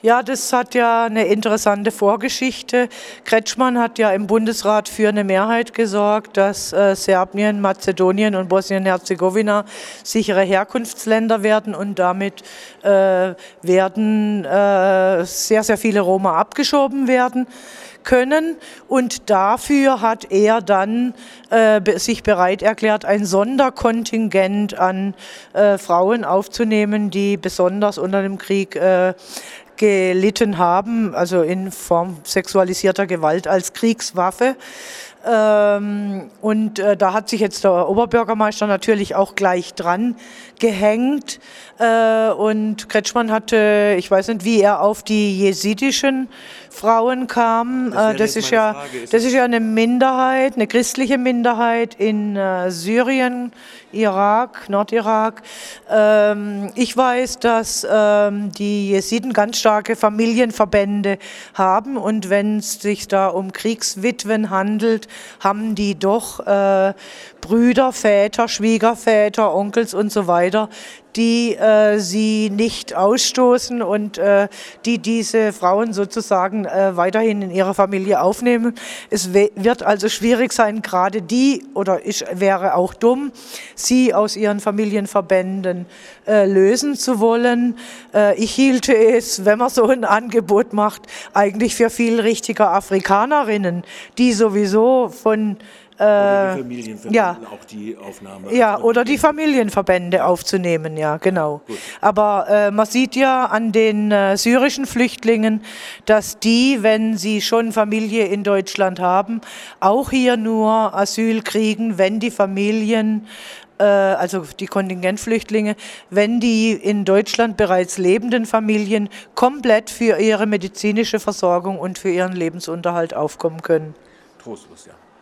Ja, das hat ja eine interessante Vorgeschichte. Kretschmann hat ja im Bundesrat für eine Mehrheit gesorgt, dass Serbien, Mazedonien und Bosnien-Herzegowina sichere Herkunftsländer werden und damit werden sehr, sehr viele Roma abgeschoben werden können, und dafür hat er dann sich bereit erklärt, ein Sonderkontingent an Frauen aufzunehmen, die besonders unter dem Krieg gelitten haben, also in Form sexualisierter Gewalt als Kriegswaffe. Und da hat sich jetzt der Oberbürgermeister natürlich auch gleich dran gehängt. Und Kretschmann hatte, ich weiß nicht, wie er auf die jesidischen Frauen kam. Das ist ja eine Minderheit, eine christliche Minderheit in Syrien, Irak, Nordirak. Ich weiß, dass die Jesiden ganz starke Familienverbände haben, und wenn es sich da um Kriegswitwen handelt, haben die doch Brüder, Väter, Schwiegerväter, Onkels und so weiter, die sie nicht ausstoßen und die diese Frauen sozusagen weiterhin in ihrer Familie aufnehmen. Es wird also schwierig sein, gerade die, oder wäre auch dumm, sie aus ihren Familienverbänden lösen zu wollen. Ich hielte es, wenn man so ein Angebot macht, eigentlich für viel richtiger Afrikanerinnen, die sowieso von oder die Familienverbände, ja, auch die Aufnahme. Ja, oder die Familienverbände aufzunehmen, ja, genau. Gut. Aber man sieht ja an den syrischen Flüchtlingen, dass die, wenn sie schon Familie in Deutschland haben, auch hier nur Asyl kriegen, wenn die Familien, also die Kontingentflüchtlinge, wenn die in Deutschland bereits lebenden Familien komplett für ihre medizinische Versorgung und für ihren Lebensunterhalt aufkommen können. Trostlos, ja.